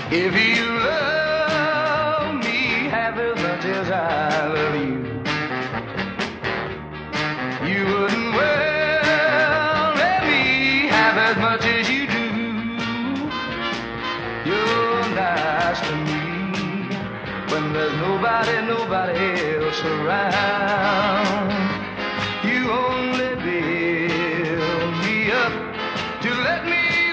If you love me half as much as I love you, you wouldn't well let me half as much as you do. You're nice to me when there's nobody else around. You only build me up to let me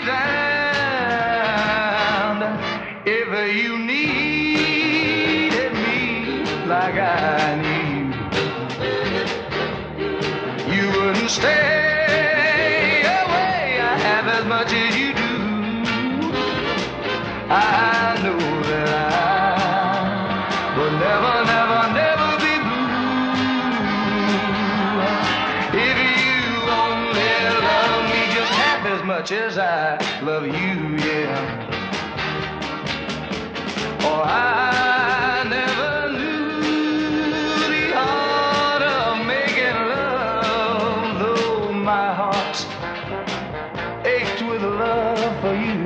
down. If you needed me like I need you, you wouldn't stay away half as much as you do. I know that I will never, never, never be blue if you only love me just half as much as I love you, yeah. Oh, I never knew the art of making love, though my heart ached with love for you.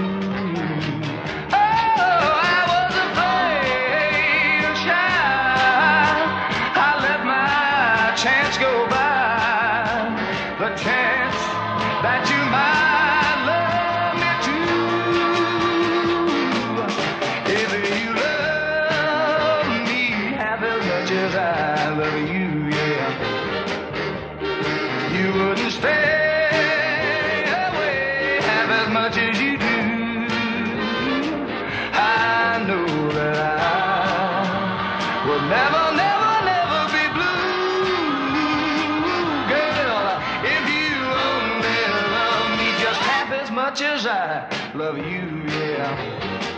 Chance go by, the chance that you might love me too. If you love me half as much as I love you, yeah, you wouldn't stay away half as much as you do. I know that I will never, never, never be blue. Much as I love you, yeah.